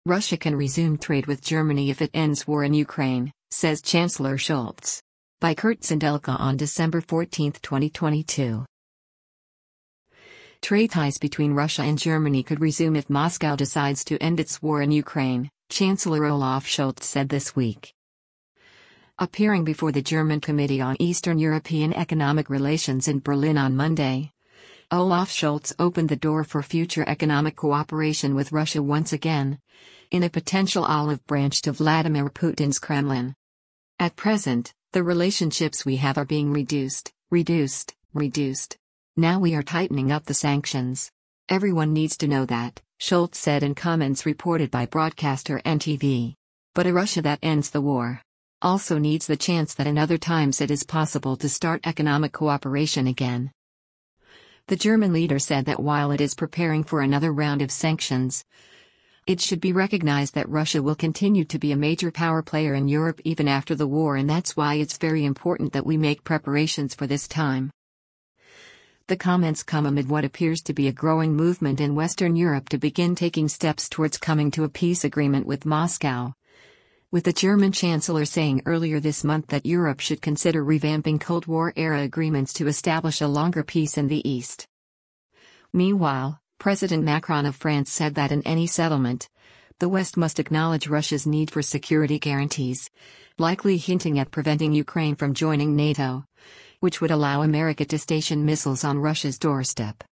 Russia can resume trade with Germany if it ends war in Ukraine, says Chancellor Scholz. By Kurt Zindelka on December 14, 2022. Trade ties between Russia and Germany could resume if Moscow decides to end its war in Ukraine, Chancellor Olaf Scholz said this week. Appearing before the German Committee on Eastern European Economic Relations in Berlin on Monday, Olaf Scholz opened the door for future economic cooperation with Russia once again, in a potential olive branch to Vladimir Putin's Kremlin. At present, the relationships we have are being reduced. Now we are tightening up the sanctions. Everyone needs to know that, Scholz said in comments reported by broadcaster NTV. But a Russia that ends the war also needs the chance that in other times it is possible to start economic cooperation again. The German leader said that while it is preparing for another round of sanctions, it should be recognized that Russia will continue to be a major power player in Europe even after the war, and that's why it's very important that we make preparations for this time. The comments come amid what appears to be a growing movement in Western Europe to begin taking steps towards coming to a peace agreement with Moscow, with the German Chancellor saying earlier this month that Europe should consider revamping Cold War-era agreements to establish a longer peace in the East. Meanwhile, President Macron of France said that in any settlement, the West must acknowledge Russia's need for security guarantees, likely hinting at preventing Ukraine from joining NATO, which would allow America to station missiles on Russia's doorstep.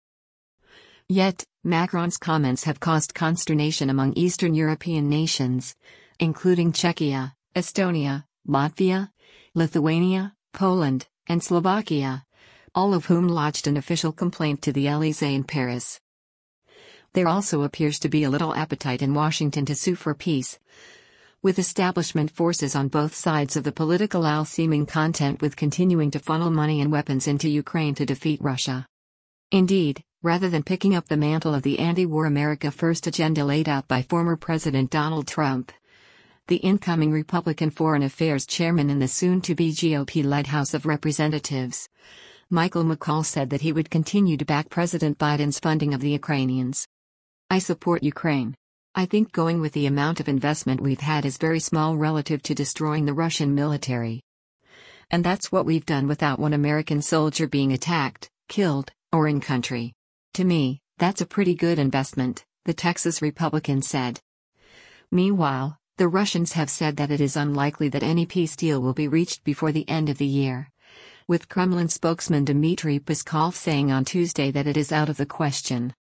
Yet, Macron's comments have caused consternation among Eastern European nations, including Czechia, Estonia, Latvia, Lithuania, Poland, and Slovakia, all of whom lodged an official complaint to the Élysée in Paris. There also appears to be a little appetite in Washington to sue for peace, with establishment forces on both sides of the political aisle seeming content with continuing to funnel money and weapons into Ukraine to defeat Russia. Indeed, rather than picking up the mantle of the anti-war America First agenda laid out by former President Donald Trump, the incoming Republican Foreign Affairs Chairman in the soon-to-be GOP-led House of Representatives, Michael McCaul, said that he would continue to back President Biden's funding of the Ukrainians. I support Ukraine. I think going with the amount of investment we've had is very small relative to destroying the Russian military. And that's what we've done without one American soldier being attacked, killed, or in country. To me, that's a pretty good investment, the Texas Republican said. Meanwhile, the Russians have said that it is unlikely that any peace deal will be reached before the end of the year, with Kremlin spokesman Dmitry Peskov saying on Tuesday that it is out of the question.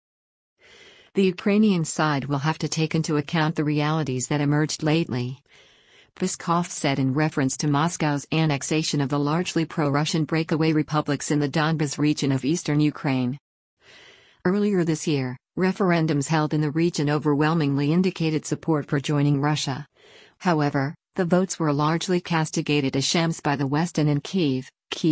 The Ukrainian side will have to take into account the realities that emerged lately, Peskov said in reference to Moscow's annexation of the largely pro-Russian breakaway republics in the Donbas region of eastern Ukraine. Earlier this year, referendums held in the region overwhelmingly indicated support for joining Russia. However, the votes were largely castigated as shams by the West and in Kiev.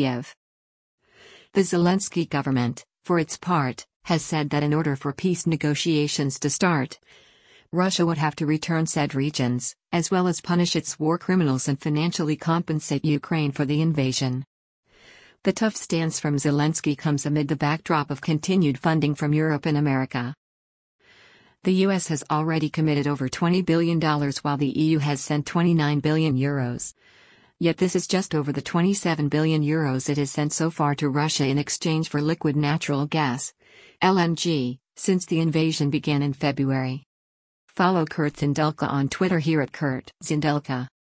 The Zelensky government, for its part, has said that in order for peace negotiations to start, Russia would have to return said regions, as well as punish its war criminals and financially compensate Ukraine for the invasion. The tough stance from Zelensky comes amid the backdrop of continued funding from Europe and America. The US has already committed over $20 billion while the EU has sent €29 billion. Yet this is just over the €27 billion it has sent so far to Russia in exchange for liquid natural gas, LNG, since the invasion began in February. Follow Kurt Zindelka on Twitter here at Kurt Zindelka.